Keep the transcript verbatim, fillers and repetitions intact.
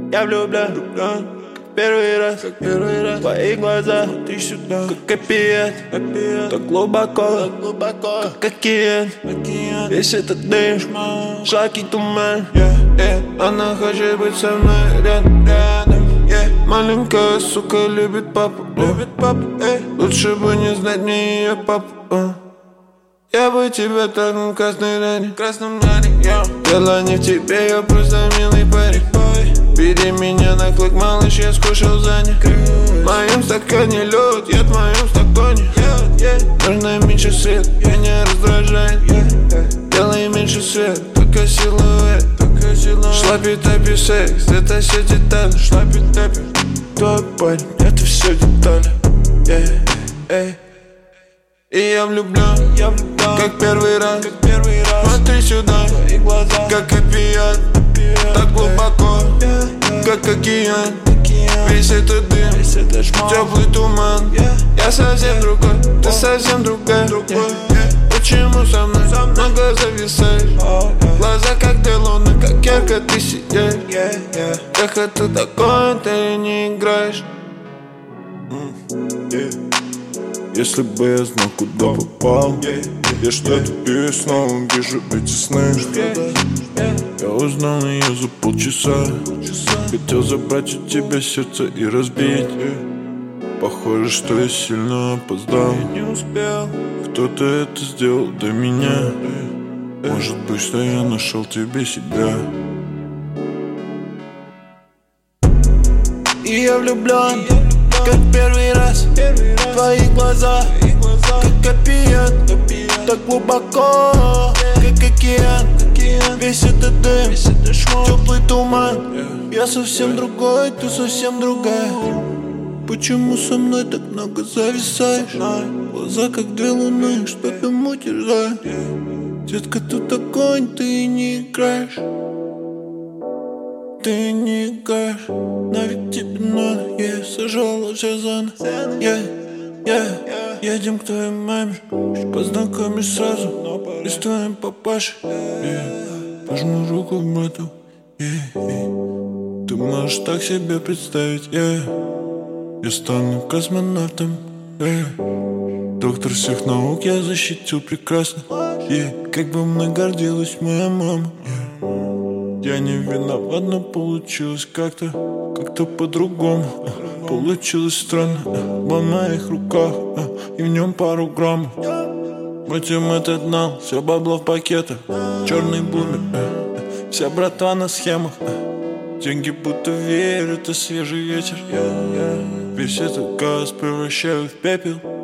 Я влюблен, влюблен, как первый раз, как первый раз. Твои глаза, смотри сюда, как опиат, опиат. Так глубоко, так глубоко, как океан, океан. Весь этот дым, жаркий туман, yeah, yeah. Она хочет быть со мной рядом, рядом, yeah. Маленькая сука любит папу, любит папу, эй. Лучше бы не знать мне ее папу, uh. Я бы тебя так в красной ране, красном ране, yeah. Дело не в тебе, я просто милый парень, boy. Бери меня на клык, малыш, я скушал за них. В моем стакане лед, я в моем стакане, yeah, yeah. Нужно меньше свет, меня раздражает, yeah, yeah. Делай меньше свет, только силуэт, только силуэт. Шлапи-тапи секс, это все детали. Шлапи-тапи, твой парень, это все детали, yeah, yeah. И я влюблен, я влюблен, как первый раз, как первый раз. Смотри сюда, твои глаза, как опиат, опиат. Так глубоко, yeah, yeah. Как океан, океан. Весь этот дым, весь этот шмал, теплый туман, yeah. Я совсем другой, oh. Ты совсем другая, другой, yeah, yeah. Почему со мной много зависаешь? Oh, yeah. Глаза как две луны, как ярко ты сияешь, yeah, yeah. Эх, это такое, ты не играешь, mm, yeah. Если бы я знал, куда попал, я что-то пью и снова вижу эти сны. Я узнал ее за полчаса. Хотел забрать у тебя сердце и разбить. Похоже, что я сильно опоздал. Кто-то это сделал до меня. Может быть, что я нашел тебе себя. И я влюблен, как первый раз. Твои глаза, как опиат, так глубоко, как океан. Весь этот дым, теплый туман. Я совсем другой, ты совсем другая. Почему со мной так много зависаешь? Глаза как две луны, что ты мутишь, да? Детка, тут огонь, ты не играешь. Ты не играешь, навик тебе надо, я сажала все заново, yeah. Yeah. Едем к твоей маме, познакомишь сразу и с твоим папашей, yeah. Пожму руку к брату, yeah, yeah. Ты можешь так себе представить, yeah. Я стану космонавтом, yeah. Доктор всех наук, я защитил прекрасно, yeah. Как бы мной гордилась моя мама, yeah. Я не виноват, но получилось как-то, как-то по-другому. Получилось странно, в моих руках, и в нем пару граммов. Мутим этот нал, все бабло в пакетах. Черный бумер, вся братва на схемах. Деньги будто веер, это свежий ветер. Весь этот газ превращаю в пепел.